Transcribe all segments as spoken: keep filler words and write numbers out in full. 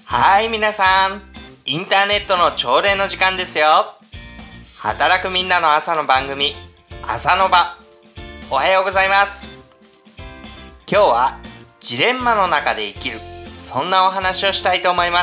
はい、皆さん。インターネットの朝礼の時間ですよ。働くみんなの朝の番組、朝の場。おはようございます。今日はジレンマの中で生きる、そんなお話をしたいと思います。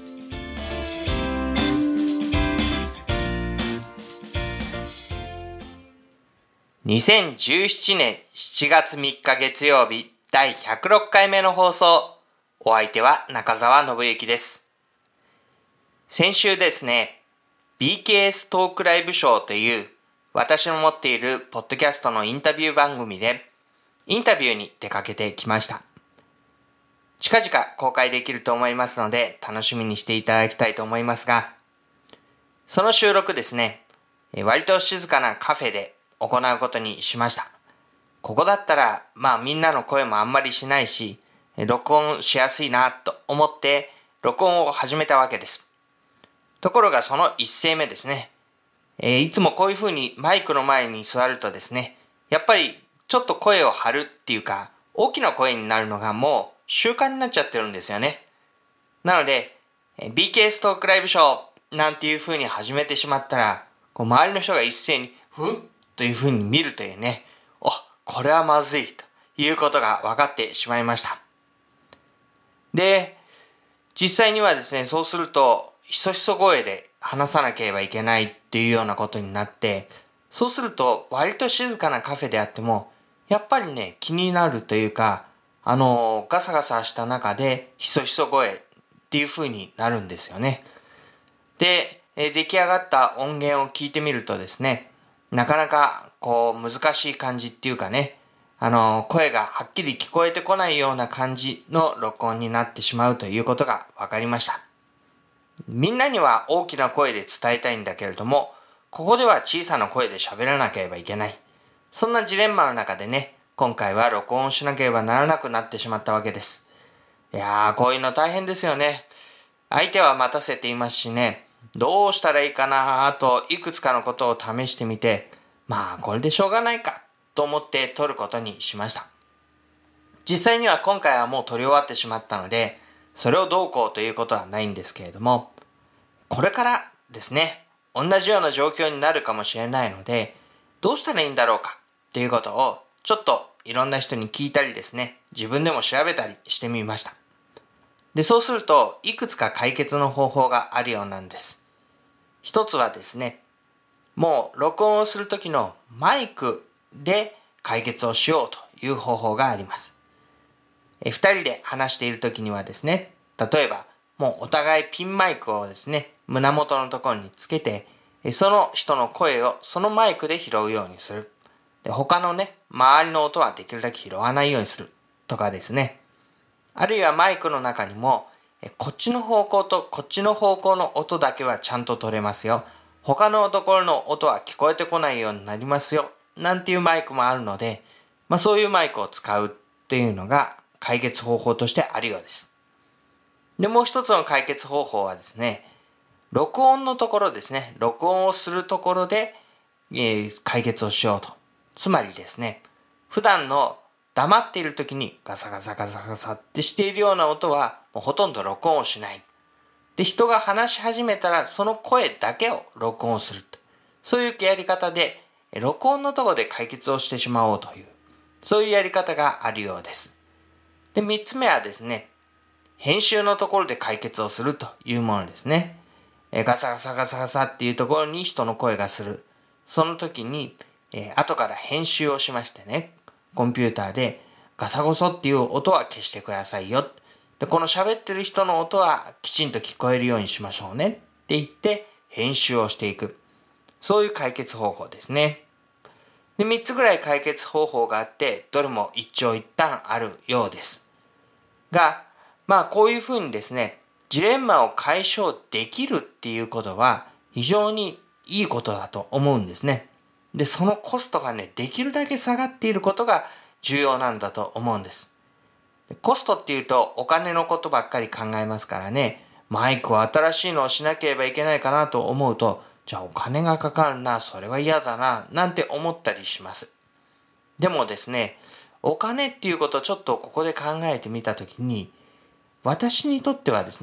にせんじゅうななねんしちがつみっか月曜日だいひゃくろっかいめの放送。お相手は中澤信之です。先週ですね、ビーケーエス トークライブショーという私の持っているポッドキャストのインタビュー番組でインタビューに出かけてきました。近々公開できると思いますので楽しみにしていただきたいと思いますが、その収録ですね、割と静かなカフェで行うことにしました。ここだったらまあみんなの声もあんまりしないし、録音しやすいなと思って録音を始めたわけです。ところがその一声目ですね、えー、いつもこういう風にマイクの前に座るとですね、やっぱりちょっと声を張るっていうか大きな声になるのがもう習慣になっちゃってるんですよね。なので ビーケーエス トークライブショーなんていう風に始めてしまったら、こう周りの人が一斉にふっという風に見るというね、お、これはまずいということが分かってしまいました。で、実際にはですね、そうするとひそひそ声で話さなければいけないっていうようなことになって、そうすると割と静かなカフェであってもやっぱりね、気になるというか、あのガサガサした中でひそひそ声っていう風になるんですよね。で、出来上がった音源を聞いてみるとですね、なかなかこう難しい感じっていうかね、あの声がはっきり聞こえてこないような感じの録音になってしまうということが分かりました。みんなには大きな声で伝えたいんだけれども、ここでは小さな声で喋らなければいけない。そんなジレンマの中でね、今回は録音しなければならなくなってしまったわけです。いやー、こういうの大変ですよね。相手は待たせていますしね、どうしたらいいかなといくつかのことを試してみて、まあこれでしょうがないかと思って撮ることにしました。実際には今回はもう撮り終わってしまったので、それをどうこうということはないんですけれども、これからですね、同じような状況になるかもしれないので、どうしたらいいんだろうかということをちょっといろんな人に聞いたりですね、自分でも調べたりしてみました。で、そうするといくつか解決の方法があるようなんです。一つはですね、もう録音をするときのマイクで解決をしようという方法があります。え二人で話しているときにはですね、例えばもうお互いピンマイクをですね、胸元のところにつけて、その人の声をそのマイクで拾うようにする。で、他のね、周りの音はできるだけ拾わないようにするとかですね。あるいはマイクの中にも、こっちの方向とこっちの方向の音だけはちゃんと取れますよ。他のところの音は聞こえてこないようになりますよ。なんていうマイクもあるので、まあそういうマイクを使うっていうのが解決方法としてあるようです。で、もう一つの解決方法はですね、録音のところですね、録音をするところで、えー、解決をしようと。つまりですね、普段の黙っている時にガサガサガサガサってしているような音はもうほとんど録音をしない。で、人が話し始めたらその声だけを録音する。そういうやり方で、録音のところで解決をしてしまおうという、そういうやり方があるようです。で、三つ目はですね、編集のところで解決をするというものですね。えガサガサガサガサっていうところに人の声がする。その時に、えー、後から編集をしましてね、コンピューターでガサゴソっていう音は消してくださいよ。で、この喋ってる人の音はきちんと聞こえるようにしましょうねって言って編集をしていく。そういう解決方法ですね。で、みっつぐらい解決方法があって、どれも一長一短あるようです。が、まあこういうふうにですね、ジレンマを解消できるっていうことは非常にいいことだと思うんですね。で、そのコストがね、できるだけ下がっていることが重要なんだと思うんです。コストっていうとお金のことばっかり考えますからね、マイクを新しいのをしなければいけないかなと思うと、じゃあお金がかかるな、それは嫌だな、なんて思ったりします。でもですね、お金っていうことをちょっとここで考えてみたときに、私にとってはですね、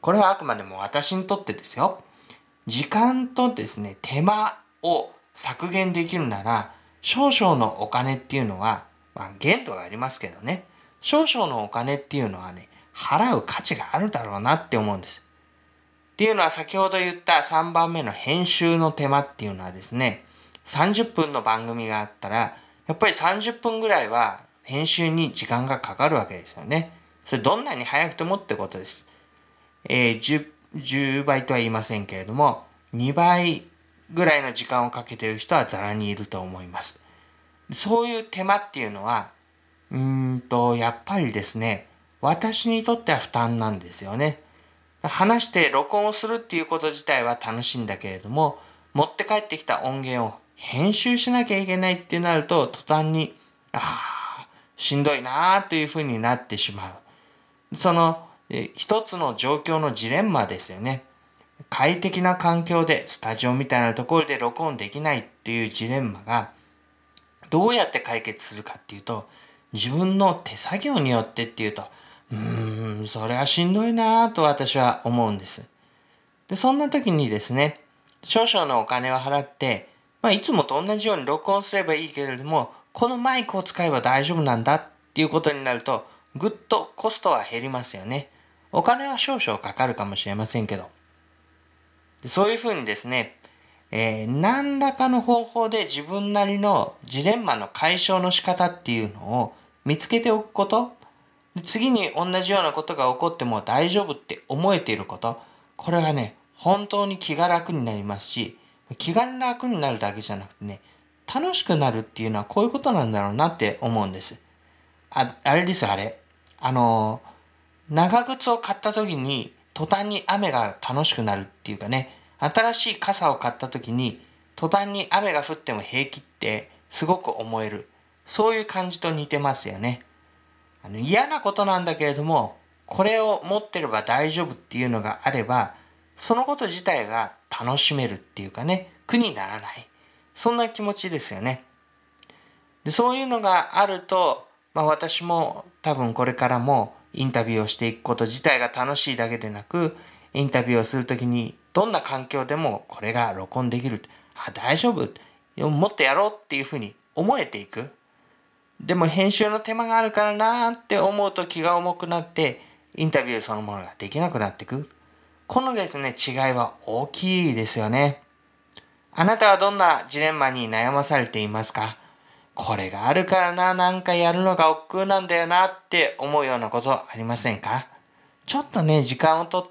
これはあくまでも私にとってですよ。時間とですね、手間を削減できるなら、少々のお金っていうのは、まあ限度がありますけどね、少々のお金っていうのはね、払う価値があるだろうなって思うんです。っていうのは先ほど言ったさんばんめの編集の手間っていうのはですね、さんじゅっぷんの番組があったら、やっぱりさんじゅっぷんぐらいは編集に時間がかかるわけですよね。それどんなに早くてもってことです。えー、10, じゅうばいとは言いませんけれども、にばいぐらいの時間をかけている人はざらにいると思います。そういう手間っていうのは、うーんと、やっぱりですね、私にとっては負担なんですよね。話して録音するっていうこと自体は楽しいんだけれども、持って帰ってきた音源を編集しなきゃいけないってなると、途端に、ああ、しんどいなーというふうになってしまう。その、え一つの状況のジレンマですよね。快適な環境で、スタジオみたいなところで録音できないっていうジレンマが、どうやって解決するかっていうと、自分の手作業によってっていうと、うーん、それはしんどいなぁと私は思うんです。で、そんな時にですね、少々のお金を払って、まあ、いつもと同じように録音すればいいけれども、このマイクを使えば大丈夫なんだっていうことになると、ぐっとコストは減りますよね。お金は少々かかるかもしれませんけど。でそういうふうにですね、えー、何らかの方法で自分なりのジレンマの解消の仕方っていうのを見つけておくこと、で次に同じようなことが起こっても大丈夫って思えていること、これはね、本当に気が楽になりますし、気が楽になるだけじゃなくてね、楽しくなるっていうのはこういうことなんだろうなって思うんです。あ、あれですあれ。あのー、長靴を買った時に途端に雨が楽しくなるっていうかね、新しい傘を買った時に途端に雨が降っても平気ってすごく思える。そういう感じと似てますよね。あの嫌なことなんだけれども、これを持ってれば大丈夫っていうのがあれば、そのこと自体が楽しめるっていうかね、苦にならない。そんな気持ちですよね。で、そういうのがあると、まあ私も多分これからもインタビューをしていくこと自体が楽しいだけでなく、インタビューをするときにどんな環境でもこれが録音できる。あ、大丈夫。もっとやろうっていうふうに思えていく。でも編集の手間があるからなーって思うと気が重くなってインタビューそのものができなくなっていく。このですね、違いは大きいですよね。あなたはどんなジレンマに悩まされていますか？これがあるからな、なんかやるのが億劫なんだよなって思うようなことありませんか？ちょっとね、時間をとって、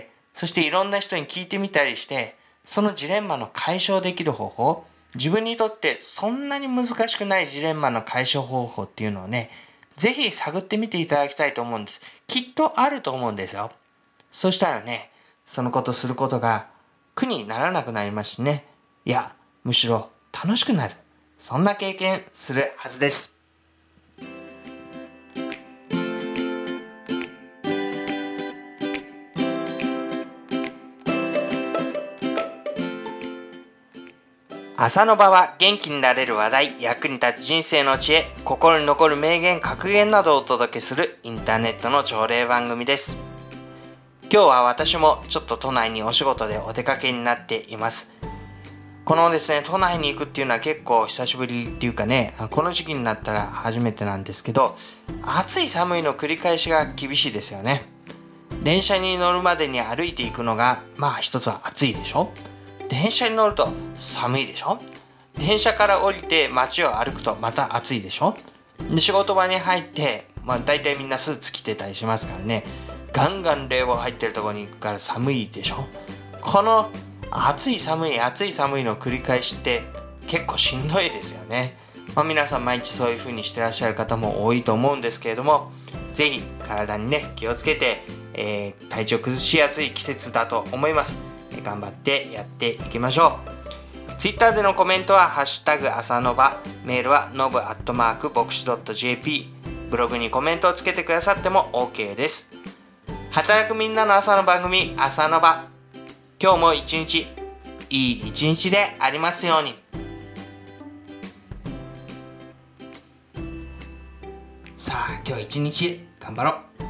そしていろんな人に聞いてみたりして、そのジレンマの解消できる方法、自分にとってそんなに難しくないジレンマの解消方法っていうのをね、ぜひ探ってみていただきたいと思うんです。きっとあると思うんですよ。そしたらね、そのことすることが苦にならなくなりますしね。いや、むしろ楽しくなる。そんな経験するはずです。朝の場は元気になれる話題、役に立つ人生の知恵、心に残る名言、格言などをお届けするインターネットの朝礼番組です。今日は私もちょっと都内にお仕事でお出かけになっています。このですね、都内に行くっていうのは結構久しぶりっていうかね、この時期になったら初めてなんですけど、暑い寒いの繰り返しが厳しいですよね。電車に乗るまでに歩いていくのが、まあ一つは暑いでしょ。電車に乗ると寒いでしょ。電車から降りて街を歩くとまた暑いでしょ。で仕事場に入って、まあ大体みんなスーツ着てたりしますからね、ガンガン冷房入ってるところに行くから寒いでしょ。この暑い寒い暑い寒いの繰り返しって結構しんどいですよね。まあ、皆さん毎日そういう風にしてらっしゃる方も多いと思うんですけれども、ぜひ体にね気をつけて、えー、体調崩しやすい季節だと思います。頑張ってやっていきましょう。ツイッターでのコメントはハッシュタグ朝のば、メールはノブアットマークボクシドット ジェーピー、 ブログにコメントをつけてくださっても OK です。働くみんなの朝の番組、朝のば、今日も一日いい一日でありますように。さあ今日一日頑張ろう。